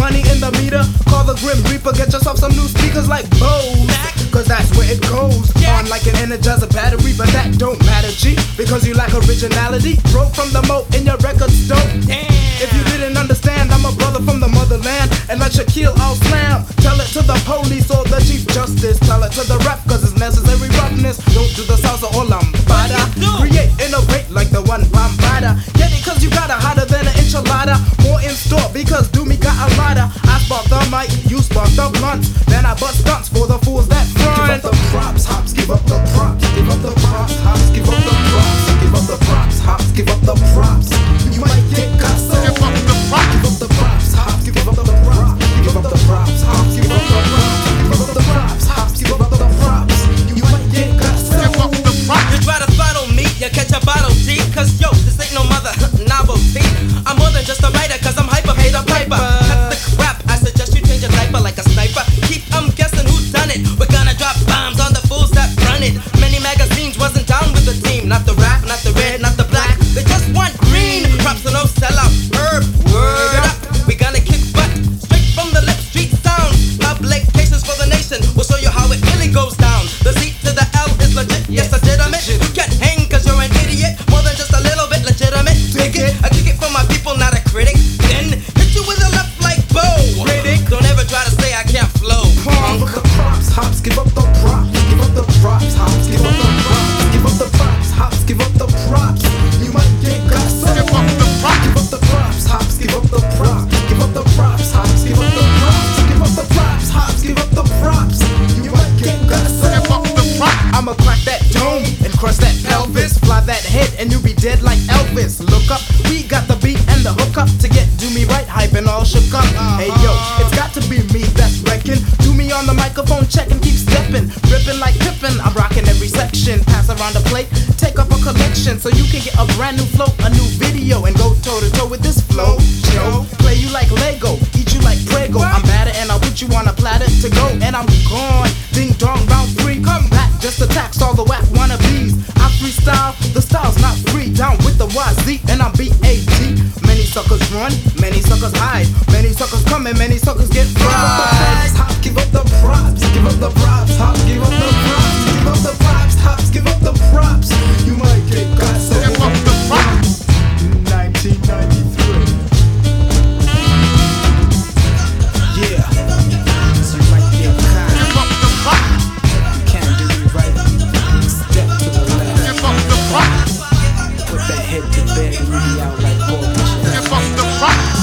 money in the meter. Call the Grim Reaper, get yourself some new speakers like Bose, cause that's where it goes. On like an Energizer battery, but that don't matter, G, because you lack originality. Broke from the moat in your record store. If you didn't understand, I'm a brother from the motherland, and like Shaquille, I'll slam. Tell it to the police or the Chief Justice. Tell it to the rep, cause it's necessary roughness. Don't do the salsa or lambada. Create, innovate like the one Bambada. Get it cause you got it hotter than an enchilada. More in store because do me got a lotta. I spark the mic, you spark the blunt. Then I bust stunts for the fools that front. Give up the props, hops, give up the props. Give up the props, hops, give up the props. Give up the props, hops, give up the props. You might get got so. Give up the props. Give up the props, hops, give up the props. Give up the props, hops, give up the props. Give up the props, hops, give up the props. You might get got so. Give up the props. You try to throttle me, you catch a bottle G. Cause yo, this ain't no mother novelty. I'm more than just a writer, cause I'm hyper, paid a piper. Cut the crap, I suggest you change your diaper like a sniper. Keep guessing who's done it. We're gonna drop bombs on the fools that run it. Many magazines wasn't down with the team. Not the rap, not the red, not the black. They just want green. Props to no sellout. Word up. We gonna kick butt straight from the lip street sound. Public cases for the nation. We'll show you how it really goes down. The Z to the L is legit, yes, legitimate. You can't hang cause you're an idiot. More than just a little bit legitimate. Dig it, I kick it for my people, not a critic. Then hit you with a left like bow. Critic, don't ever try to say I can't flow. Give up the props, hops, give up the props. Give up the props, hops, give up the props. Give up the props, hops, give up the props. You might get got so. Give up the props. Give up the props, hops, give up the props. Give up the props, hops, give up the props. Give up the props, hops, give up the props. You might get got so. Give up the props. I'ma crack that dome and crush that pelvis. Fly that head and you be dead like Elvis. Look up, we got the beat and the hook up to get do me right, hype and all shook up. Hey yo, it's got to be me that's wrecking. Do me on the microphone, check and keep stepping. Ripping like Pippin, I'm rocking every section. Pass around the plate, take up a collection so you can get a brand new flow, a new video, and go toe to toe with this flow. Show, play you like Lego, eat you like Prego. I'm better and I'll put you on a platter to go, and I'm gone. Ding dong, round 3, come back just to tax all the whack wannabes. I freestyle, the style's not free. Down with the YZ and I'm BAT. Many suckers run, many suckers hide. Many suckers come and many suckers get fried. Give up the props, give up the props, hops, give up the props. Give up the props, hops, give up the props. You might get got so. Give up the props. 1993. Yeah. So you might get caught. Give up the props. You can't do me right. Step to the left. Give up the props. Put that head to bed and you be out like bullshit. Give up the props.